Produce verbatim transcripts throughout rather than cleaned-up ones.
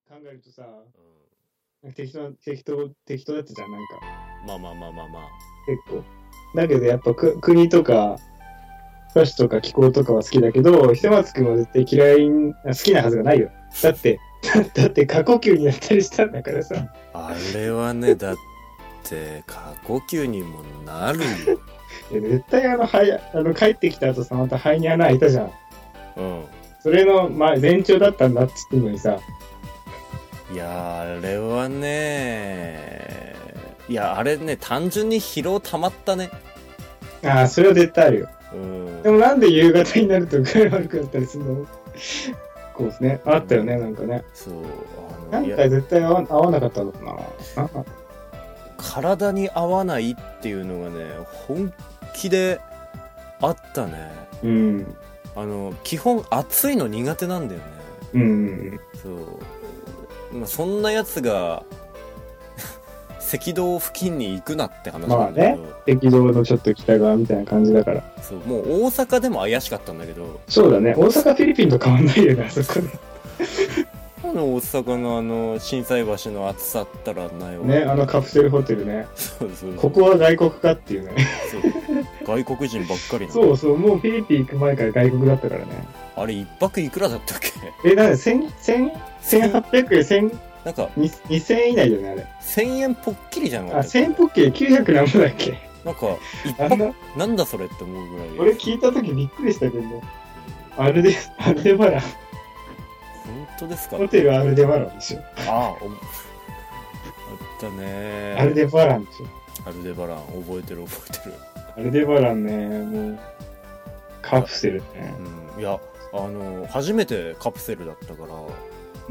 考えるとさ、 うん、 適当適当適当だったじゃん、なんか。 まあまあまあまあまあ。 結構。だけどやっぱく国とか都市とか気候とかは好きだけど、久松くんは絶対嫌い好きなはずがないよ。だってだって過呼吸になったりしたんだからさ。 あれはね、だって過呼吸にもなるよ。 いや絶対あの肺あの帰ってきた後さ、また肺に穴開いたじゃん。 うん。 それのまあ前兆だったんだっつってんのにさ。 いやあれはね、いやあれね、単純に疲労溜まったね。 ああ、それは絶対あるよ。 うん。 でもなんで夕方になると具合悪くなったりするの？こうですね。あったよね、なんかね。 そう。 あのなんか絶対合わ、合わなかったのかな。なんか体に合わないっていうのがね、本気であったね。 うん。 あの基本暑いの苦手なんだよね。 うん。 そう。まあ、そんなやつが赤道付近に行くなって話なんだけど。 まあね、赤道のちょっと北側みたいな感じだから。 そう、もう大阪でも怪しかったんだけど。 そうだね。大阪フィリピンと変わんないよね、あそこで。 あの大阪のあの心斎橋の暑さったらないわね、あのカプセルホテルね。 そうそうそう、 ここは外国かっていうね。 そう外国人ばっかりなの。 そうそう、もうフィリピン行く前から外国だったからね。 あれ一泊いくらだったっけ？ え、なんで千、千、千八百円、千、 なんか二千円以内だよね、あれ。 せんえんぽっきりじゃなかっあ、 たっけ？ 千ポッケきゅうひゃくなんぼだっけ？ なんか一あん泊な、 なんだそれって思うぐらい。 俺聞いたときびっくりしたけど、アルデ、アルデバラン。 本当ですか？ ホテルアルデバランでしょ。 ああ、おあったね。 アルデバランでしょ。 アルデバラン覚えてる覚えてる。 アルデバランね、もう、カプセルね。 うん、いや、あの、初めてカプセルだったから、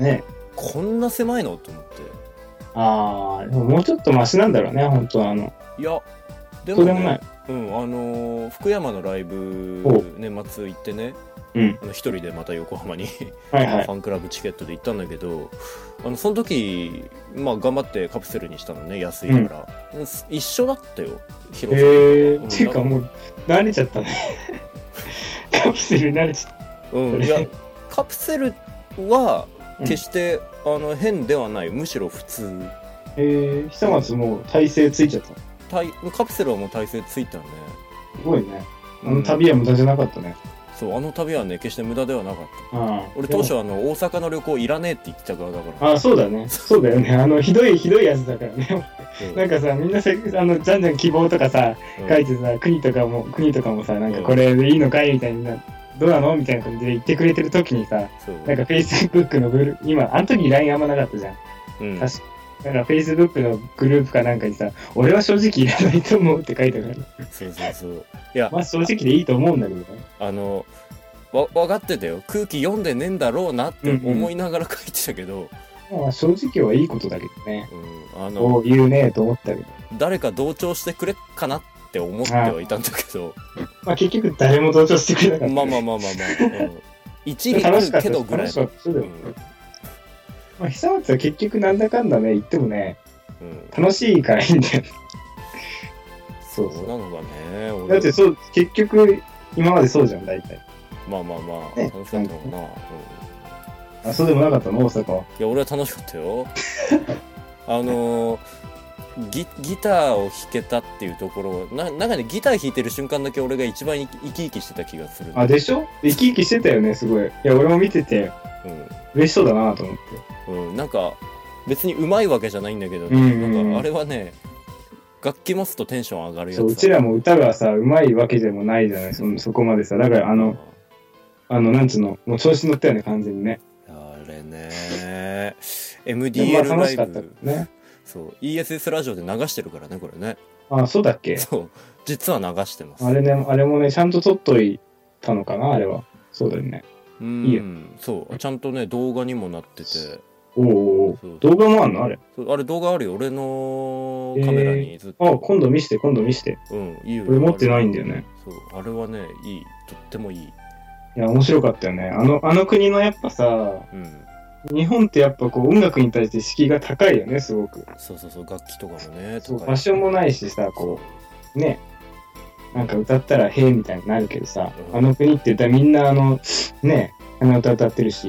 ね。 こんな狭いのと思って。 あー、でももうちょっとマシなんだろうね、本当はあの。 いや、でも、ね、 そうでもない。 うん、あのー、福山のライブお年末行ってね、 うん。 あの一人でまた横浜にはいはいフ。ァンクラブチケットで行ったんだけど、あのその時、まあ、頑張ってカプセルにしたのね、安いから、うん、一緒だったよ、広さ。 へー、 うん、 っていうかもう、慣れちゃったね。カプセルに慣れちゃった。 うん、いや、カプセルは決して、うん、あの変ではない、むしろ普通。 えー、久松もう体勢ついちゃった。 カプセルはもう体勢ついたね。 すごいね。あの旅は無駄じゃなかったね。 そう、あの旅はね、決して無駄ではなかった。 ああ、 俺当初あの大阪の旅行いらねえって言ってたからだから。 ああ、そうだね。そうだよね。あの、ひどい、ひどいやつだからね。なんかさ、みんなせあの、じゃんじゃん希望とかさ、うん、書いてさ、国とかも、国とかもさ、なんかこれでいいのかいみたいな、どうなのみたいな感じで言ってくれてる時にさ、なんか Facebook のグル今、あの時 ライン あんまなかったじゃん。うん、確かなんか Facebook のグループかなんかにさ、俺は正直いらないと思うって書いてあるから。 そうそうそう。いや、 まあ正直でいいと思うんだけどね。 あの、わ、分かってたよ。空気読んでねえんだろうなって思いながら書いてたけど。 うんうん、まあ正直はいいことだけどね。 うん。あの、 こう言うねと思ったけど。 誰か同調してくれっかなって思ってはいたんだけど。 まあ結局誰も同調してくれなかった、ね。 まあまあまあまあまあ。うん、一理あるけどぐらい。 楽しかったそうだよ、うんまあ、久松は結局なんだかんだね、言ってもね、うん、楽しいからいいんだよ。 そうそう。なのがね。 だってそう、結局、今までそうじゃん、大体。 まあまあまあ、ね、楽しかったもんな。うん、 あ、そうでもなかったの、大阪は。 いや、俺は楽しかったよ。あのーギ、ギターを弾けたっていうところな、なんかね、ギター弾いてる瞬間だけ俺が一番生き生きしてた気がする。 あ、でしょ生き生きしてたよね、すごい。いや、俺も見てて、うん、嬉しそうだなと思って。 うん、なんか、別に上手いわけじゃないんだけど、ね、うんうんうん、なんかあれはね、楽器持つとテンション上がるやつ。 そう、うちらも歌がさ、上手いわけでもないじゃない、そ, そこまでさ。だからあの、あの、なんつうの、もう調子乗ったよね、完全にね。 あれね、エムディーエル ライブ。 ね。 そう、イーエスエス ラジオで流してるからね、これね。 あ、そうだっけ？ そう、実は流してます。 あれね、あれもね、ちゃんと撮っといたのかな、あれは。そうだよね。 うん、いいよ。そう、ちゃんとね、動画にもなってて。 おお、動画もあんのあれ？ そう、あれ動画あるよ。俺のカメラにずっと。 えー、あ、今度見して、今度見して。 うん、いいよ。 俺持ってないんだよね。 そう、あれはね、いい。とってもいい。いや、面白かったよね。あの、あの国のやっぱさ、うん、日本ってやっぱこう音楽に対して敷居が高いよね、すごく。 そうそうそう、楽器とかもね、 そう、場所もないしさ、こう、ね。なんか歌ったらへえみたいになるけどさ、うん、あの国って言ったらみんなあの、ね、鼻歌歌ってるし、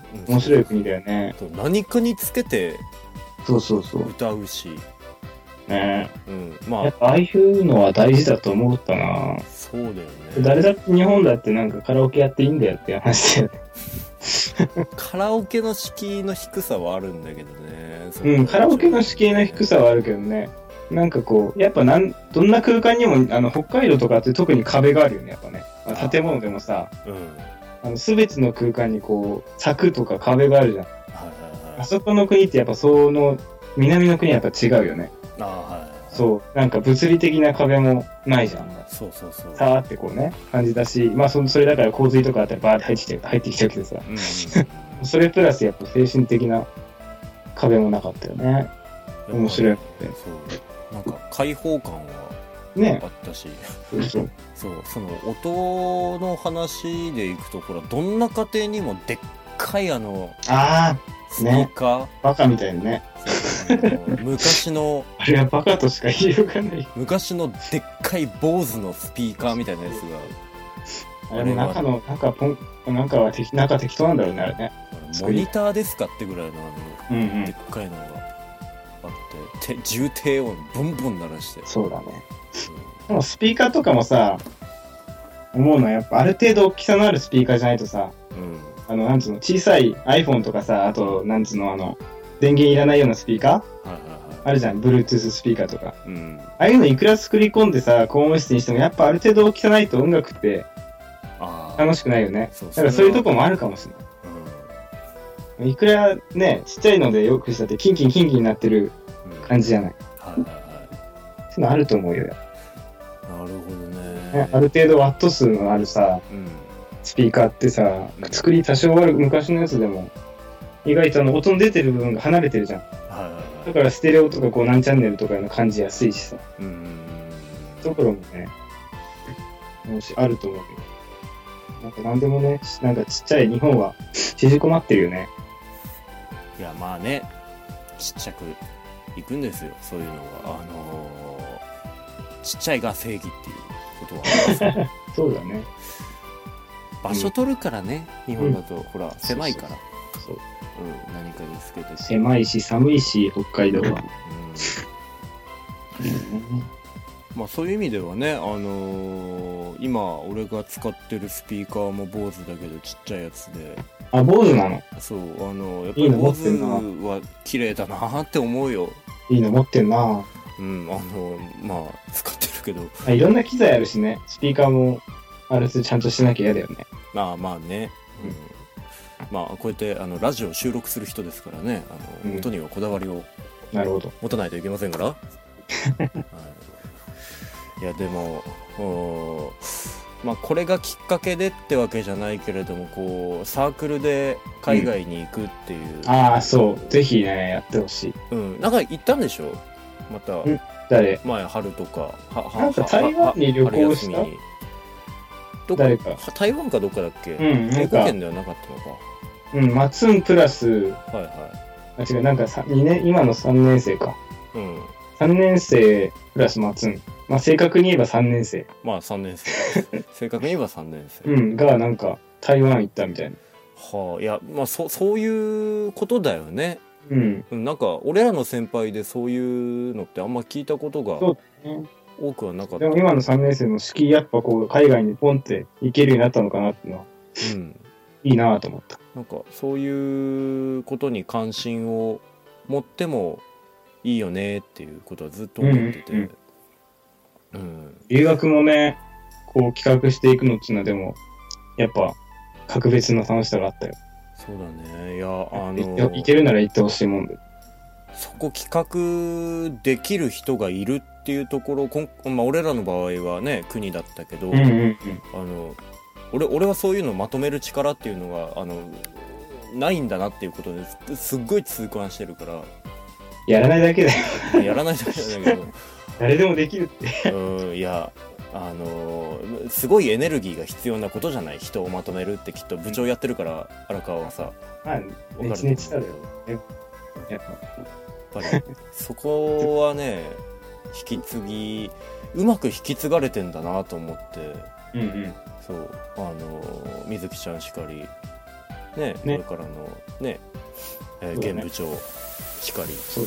面白い国だよね。 そう何かにつけてそうそうそう。 歌うし、 ねうん、まあやっぱああいうのは大事だと思ったな。 そうだよね。 誰だって日本だってなんかカラオケやっていいんだよっていう話だよね。 カラオケの敷居の低さはあるんだけどね。 うん、カラオケの敷居の低さはあるけどね。なんかこう、やっぱなん、どんな空間にも、あの、北海道とかって特に壁があるよね、やっぱね。あの建物でもさ、 うん、 あの、すべての空間にこう、柵とか壁があるじゃん。 はいはいはい。 あそこの国ってやっぱその、南の国はやっぱ違うよね。 あはいはい。 そう、なんか物理的な壁もないじゃん。 そうそうそう。 さーってこうね、感じだし、まあそそれだから洪水とかあったらバーって入ってきて、入ってきちゃうけどさ、 うんうんうん、 それプラスやっぱ精神的な壁もなかったよね。面白いね。 そう。なんか開放感はねあったし、 そうそう。 そう、その音の話でいくと、ほら、どんな家庭にもでっかいあの、 あスピーカー、 あ、バカみたいにね。 昔の、 あれはバカとしか言いようがない。 昔のでっかい坊主のスピーカーみたいなやつが、 あれも中の、中ポン、中は適、中適当なんだろうね、あれね。 モニターですかってぐらいのあの、 うんうん、 でっかいのがあって、て重低音ボンボン鳴らして。 そうだね。うん、でもスピーカーとかもさ、思うのはやっぱある程度大きさのあるスピーカーじゃないとさ、うん、あの、なんつうの、小さい iPhone とかさ、あと、なんつうの、あの、電源いらないようなスピーカー、はいはいはい、あるじゃん、Bluetooth スピーカーとか。うん、ああいうのいくら作り込んでさ、高音質にしても、やっぱある程度大きさないと音楽って楽しくないよね。だからそういうとこもあるかもしれない。うん、いくらね、ちっちゃいのでよくしたって、キンキンキンキンになってる感じじゃない。うん、はいはいはい。そういうのあると思うよ。なるほどね。 ね、ある程度ワット数のあるさ、うん、スピーカーってさ、作り多少ある昔のやつでも、意外とあの音の出てる部分が離れてるじゃん。はいはいはい、だからステレオとかこう何チャンネルとかの感じやすいしさ。うんうんうん。ところもね、もしあると思うけど。なんか何でもね、なんかちっちゃい日本は縮こまってるよね。 いやまあね、ちっちゃくいくんですよ、そういうのは。あのー、ちっちゃいが正義っていうことはあります。 そうだね。 場所取るからね、うん、日本だと、うん、ほら狭いから。 そう。 うん、何かにつけて狭いし寒いし北海道は、うん、 まあそういう意味ではね、あのー、今俺が使ってるスピーカーも坊主だけどちっちゃいやつで。 あ、坊主なの？ そう、あのー、やっぱり坊主は綺麗だなって思うよ。 いいの持ってんな。 うん、あのー、まあ使ってるけど、 あ、いろんな機材あるしね、スピーカーもある程度ちゃんとしなきゃ嫌だよね。 まあまあね、うん、まあこうやってあのラジオ収録する人ですからね、あの、うん、音にはこだわりを持たないといけませんから。はい、いやでもまあこれがきっかけでってわけじゃないけれども、こうサークルで海外に行くっていう、 うん、ああそうぜひねやってほしい。 うん、なんか行ったんでしょまた。 誰？ 前春とかははなんか台湾に旅行した？ どこ誰か台湾かどっかだっけ？うん、英語圏ではなかったのか。 うん、マツンプラス、はいはい。あ、違う、なんかにねん、今のさんねん生か。うん。さんねん生プラスマツン。まあ、正確に言えばさんねん生。 まあ、さんねん生。正確に言えばさんねん生。 うん、が、なんか、台湾行ったみたいな。 はあ、いや、まあ、そ、そういうことだよね。うん。なんか、俺らの先輩でそういうのってあんま聞いたことが多くはなかった。 でも今のさんねん生の式、やっぱこう、海外にポンって行けるようになったのかなっていうのは。うん。いいなぁと思った。 なんかそういうことに関心を持ってもいいよねっていうことはずっと思ってて、うんうんうん、留学もねこう企画していくのっていうのはでもやっぱ格別な楽しさがあったよ。 そうだね。いやあの行けるなら行ってほしいもんで、 そこ企画できる人がいるっていうところ、こん、まあ、俺らの場合はね国だったけど、うんうんうん、あの俺, 俺はそういうのをまとめる力っていうのがあのないんだなっていうことですっごい痛感してるから。 やらないだけだよ。 やらないだけだけど誰でもできるってうん、いやあのー、すごいエネルギーが必要なことじゃない。人をまとめるってきっと部長やってるから荒川はさ、 まあネチネチだよ。 やっぱりそこはね引き継ぎうまく引き継がれてんだなと思って。うんうん、そうあの水木ちゃんしかりね、 ねこれからのね、えーそうだね現部長しかり。 そう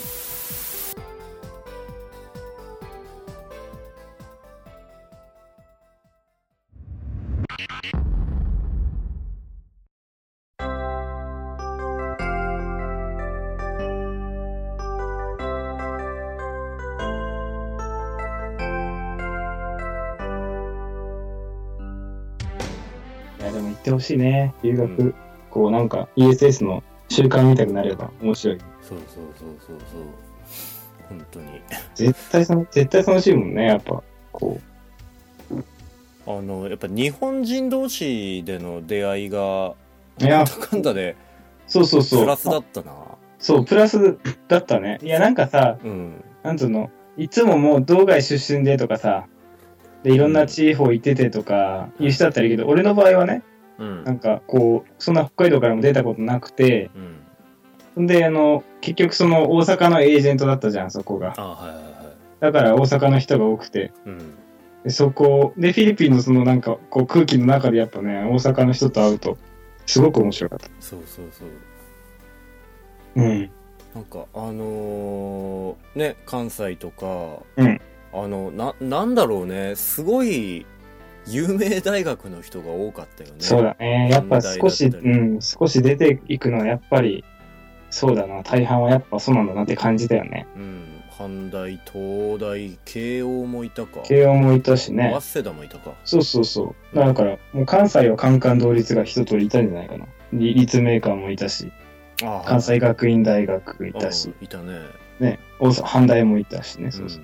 いやでも行ってほしいね、留学、 うんこうなんか イーエスエス の習慣みたくなれば面白い。 そうそうそうそうそう本当に絶対その絶対楽しいもんね、やっぱこあのやっぱ日本人同士での出会いがう。いやなんだかんだでそうそうそう。 プラスだったな。 そう、プラスだったね。いやなんかさ、 うんなんつうの、いつももう道外出身でとかさ、でいろんな地方行っててとかいう人だったらいいけど、俺の場合はね、 うんなんかこう、そんな北海道からも出たことなくて、 うんで、あの、結局その大阪のエージェントだったじゃん、そこが。 あはいはいはいだから大阪の人が多くて、 うんでそこ、で、フィリピンのそのなんかこう空気の中でやっぱね、大阪の人と会うと、すごく面白かった。 そうそうそううん。 なんかあのーね関西とか、 うんあのななんだろうねすごい有名大学の人が多かったよね。 そうだね。やっぱ少し、 短大だったりうん、少し出ていくのはやっぱり、そうだな、大半はやっぱそうなんだなって感じだよね。 うん阪大東大慶応もいたか慶応もいたしね。 早稲田もいたか。 そうそうそう。だから、もう関西はカンカン同率が一通りいたんじゃないかな。り立命館もいたし、 あ関西学院大学いたし、 いたね。 ね、大阪阪大もいたしね、そうそう。 うん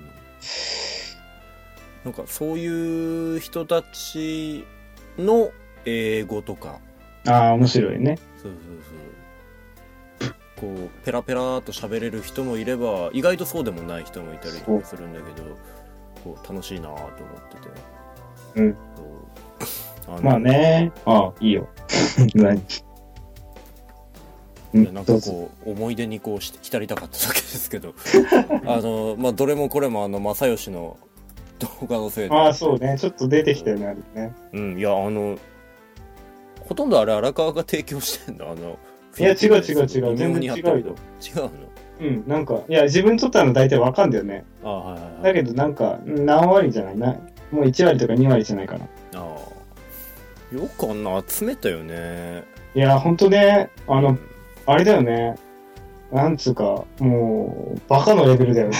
なんかそういう人たちの英語とかああ、面白いね。 そうそうそうこうペラペラーっと喋れる人もいれば意外とそうでもない人もいたりとかするんだけどこう楽しいなと思っててうんそうあのまあね、ああ、いいよ。何ういやなんかどうぞこう思い出にこうし浸りたかっただけですけどあのまあどれもこれもあの正義の動画のせいでああ、そうね。ちょっと出てきたよね、あれね。 うんいやあのほとんどあれ荒川が提供してんのあのいや違う違う違う微妙にあったけど全然違うよ違うのうん、なんか、いや、自分撮ったの大体わかんだよね。 あはいはいはいだけど、なんか、何割じゃないな。もういち割とかに割じゃないかな。 ああよくあんな集めたよねいや、ほんとね、あのうん、 あれだよね。なんつうか、もう、バカのレベルだよね。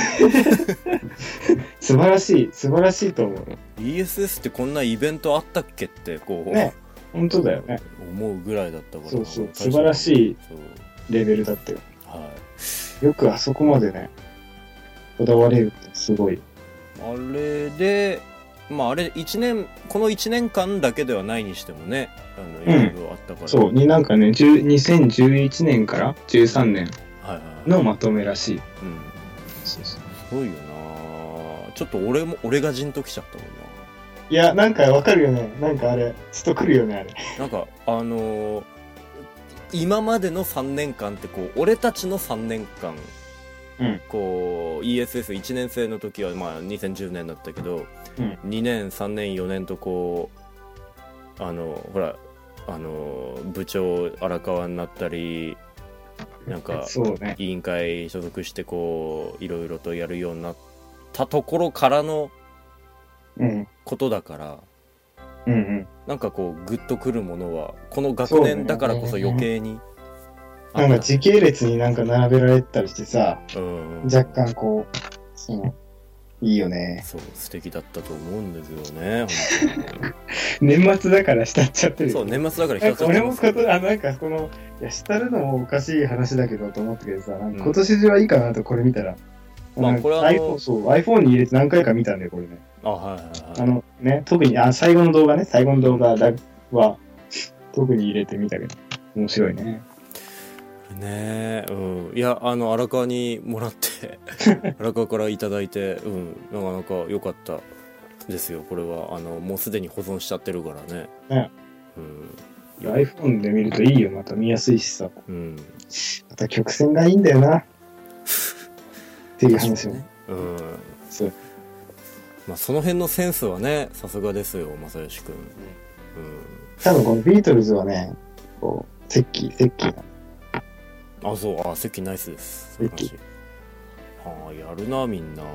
素晴らしい、素晴らしいと思う。 イーエスエス ってこんなイベントあったっけってこう、 ね、ほんとだよね。 思うぐらいだったからそうそう、 大した素晴らしいそうレベルだったよ。 はいよくあそこまでね、こだわれるってすごい。 あれでまああれ一年このいちねんかんだけではないにしてもねあのいろいろあったから、 そう、になんかね、じゅうにせんじゅういちねんからじゅうさんねんはいはいはいのまとめらしい。 うんそうそう。 すごいよなちょっと俺も俺がじんときちゃったもんないや、なんかわかるよね。なんかあれ、ちょっと来るよね、あれ。 なんかあのー今までのさんねんかんってこう俺たちのさんねんかん、 うんこう イーエスエスいち 年生の時はまあにせんじゅうねんだったけど、 うんにねんさんねんよねんとこうあのほらあの部長荒川になったりなんかそうね。 委員会所属してこういろいろとやるようになったところからのうん。 ことだからうんうん。 なんかこうグッとくるものはこの学年だからこそ余計にあったなんか時系列になんか並べられたりしてさ、 うん若干こう、その、いいよね。 そう素敵だったと思うんですよね年末だから浸っちゃってるよ。 そう年末だからなんか俺もけこと、あ、なんかこの、いや、浸るのもおかしい話だけどと思ったけどさ、なんかうん今年中はいいかなとこれ見たら。 まあこれはあの iPhone、そう、iPhone に入れて何回か見たんだよ、これね。 あはいはいはいあのね、特に、あ、最後の動画ね、最後の動画だは、特に入れてみたけど、面白いね。 ねえうんいやあの荒川にもらって荒川からいただいてうんなかなか良かったですよこれはあのもうすでに保存しちゃってるからねねうんいや iPhone で見るといいよ、また見やすいしさ。 うんまた曲線がいいんだよな。っていう話も。 ねうんそう。 まあその辺のセンスはねさすがですよ正義くんうん多分このビートルズはね、こう、 セッキー、セッキー。 あ、そう、あ、セッキーナイスです。 セッキー。 はあ、やるな、みんな。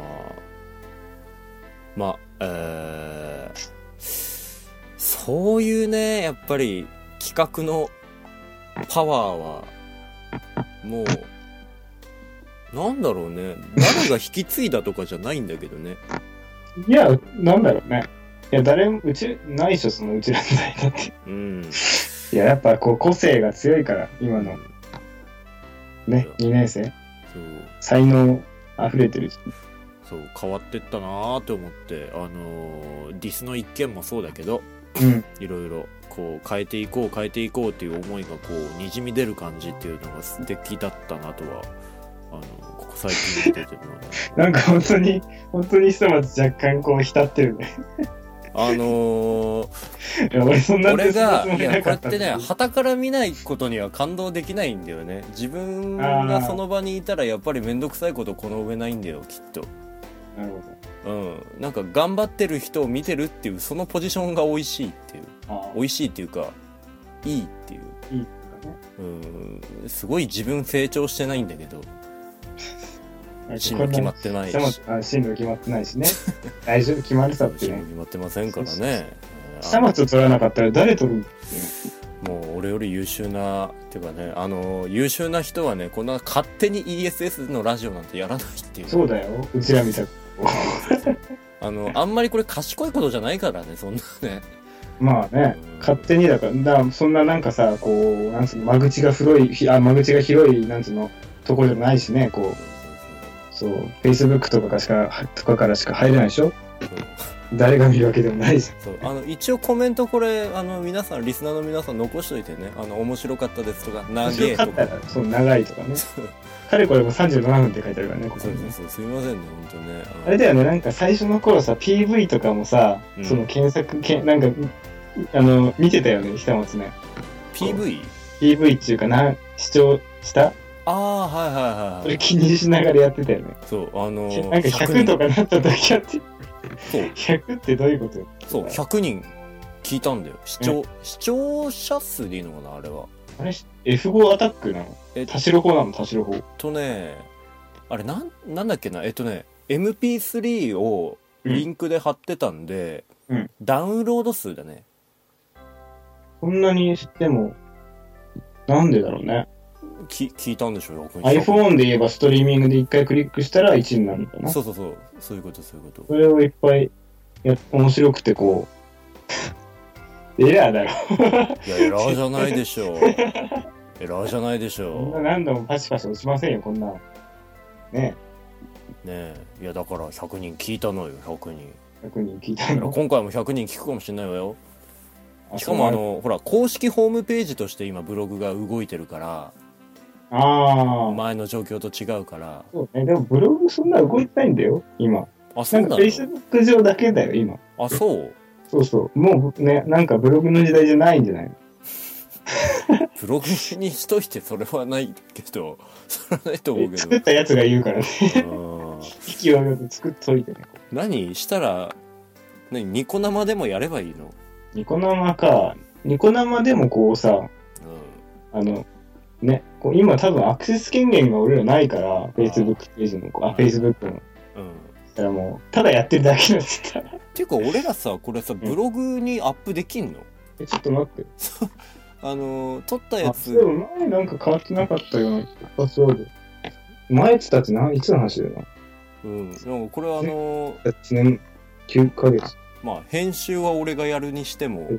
まあ、えー、そういうね、やっぱり企画のパワーは、もう、なんだろうね。誰が引き継いだとかじゃないんだけどね。 いや、なんだろうね。いや、誰も、うち、ないっしょ、そのうちらの代だって。 うん。 いや、やっぱこう、個性が強いから、今の、ね、にねん生。そう。才能溢れてるし。 そう、変わってったなーって思って、あのー、ディスの一件もそうだけど、 うん。 いろいろ、こう、変えていこう、変えていこうっていう思いが、こう、にじみ出る感じっていうのが素敵だったなとは、あの、ここ最近見てても、ね、 なんか本当に、本当にひとまず若干こう浸ってるね。 あのー、 いや俺そんな俺が、いや、これってね、旗から見ないことには感動できないんだよね。自分がその場にいたら、やっぱりめんどくさいことこの上ないんだよ、きっと。 なるほど。 うん。なんか頑張ってる人を見てるっていう、そのポジションが美味しいっていう。美味しいっていうか、いいっていう。 いいっていうかね。 うん。すごい自分成長してないんだけど。進路決まってないし。 進路決まってないしね。大丈夫、決まるさってね。 進路決まってませんからね。 久松を取らなかったら誰取る？ もう俺より優秀な、っていうかね、あの、優秀な人はね、こんな勝手に イーエスエス のラジオなんてやらないっていう。 そうだよ、うちらみたく。 あの、あんまりこれ賢いことじゃないからね、そんなね。 まあね、勝手にだから、だからそんななんかさ、こう、なんつうの、間口が広い、あ、間口が広い、なんつうの、ところじゃないしね、こう。そう、Facebook とかしか、とかからしか入れないでしょ？誰が見るわけでもないし。 そう、あの、一応コメントこれ、あの、皆さん、リスナーの皆さん残しといてね、あの、面白かったですとか、長いとか。 そう、長いとかね。かれこれもさんじゅうななふんって書いてあるからね、ここにね。 そうそうそう、すみませんね、ほんとね。 あれだよね、なんか最初の頃さ、ピーブイ とかもさ、うん、その検索、けなんか、あの、見てたよね、久松ね。 ピーブイ？ ピーブイ っていうかな、視聴したああ、はいはいはい。 それ気にしながらやってたよね。 そう、あのー、 なんかひゃくとかなった時あって。そう。ひゃくってどういうことよ。 そう、ひゃくにん聞いたんだよ。視聴、視聴者数でいいのかな、あれは。 あれ、エフフォー アタックなの？え、田代法なの？田代法。 とね、あれ、なん、なんだっけな、えっとね、エムピースリー をリンクで貼ってたんで、うん、ダウンロード数だね。 こんなにしても、なんでだろうね。 き聞いたんでしょうよ。 iPhone で言えばストリーミングで一回クリックしたらいちになるのかな。 そうそうそう。そういうこと、そういうこと。 それをいっぱいや、面白くてこう、エラーだろ。 いや、エラーじゃないでしょう。エラーじゃないでしょう。 こんな何度もパシパシ落ちませんよ、こんな。ねえ。 ねえ。いや、だからひゃくにん聞いたのよ、ひゃくにん。 ひゃくにん聞いたの？ 今回もひゃくにん聞くかもしれないわよ。しかもあの、ほら、公式ホームページとして今ブログが動いてるから、 ああ。 前の状況と違うから。 そうね。でもブログそんな動いてないんだよ、今。 あ、そうなの？ なんか Facebook 上だけだよ、今。 あ、そう？ そうそう。もうね、なんかブログの時代じゃないんじゃないの？ ブログにしといてそれはないけど、それはないと思うけど。 作ったやつが言うからね。勢いよく作っといてね。 何したら、何ニコ生でもやればいいの？ ニコ生か。ニコ生でもこうさ、うん、あの、ね、こう今多分アクセス権限が俺らないから、Facebook ページの、あ、Facebook の。うん。だからもう、ただやってるだけなんですから。 っていうか俺らさ、これさ、ブログにアップできんの？ え、ちょっと待って。 あの、撮ったやつ。 でも前なんか変わってなかったようなパスワード。前ってたってな、いつの話だよな。 うん。でもこれはあのー、いちねんきゅうかげつ。 まあ、編集は俺がやるにしても。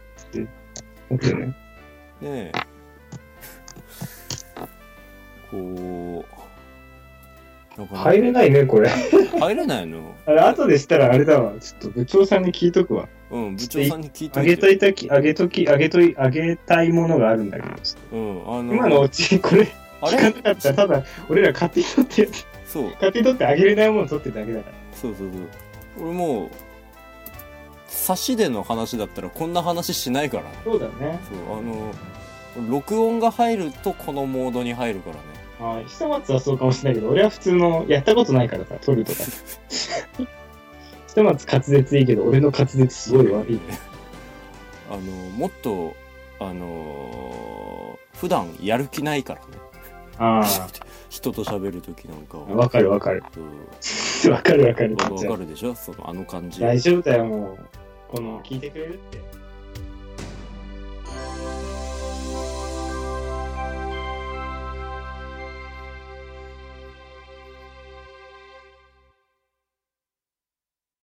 OK ね。 ねえ。こう。 なんか入れないね、これ。 入れないの？ あれ、後でしたらあれだわ。ちょっと部長さんに聞いとくわ。 うん、部長さんに聞いといて。あげといたき、あげとき、あげとい、あげたいものがあるんだけど。 うん、あのー、 今のうち、これ、聞かなかったら、ただ、俺ら勝手に取って、そう。勝手に取ってあげれないもの取ってるだけだから。 そうそうそう。俺もう、差しでの話だったらこんな話しないからね。 そうだね。 そう、あの、録音が入るとこのモードに入るからね。 はい。久松はそうかもしれないけど、俺は普通の、やったことないからさ、撮るとか。久松滑舌いいけど、俺の滑舌すごい悪い。 あの、もっと、あの普段やる気ないからね。 ああ。 人と喋るときなんかは。 わかるわかる。わかるわかる。 わかるでしょそのあの感じ。 大丈夫だよ、もう。この、聞いてくれるって。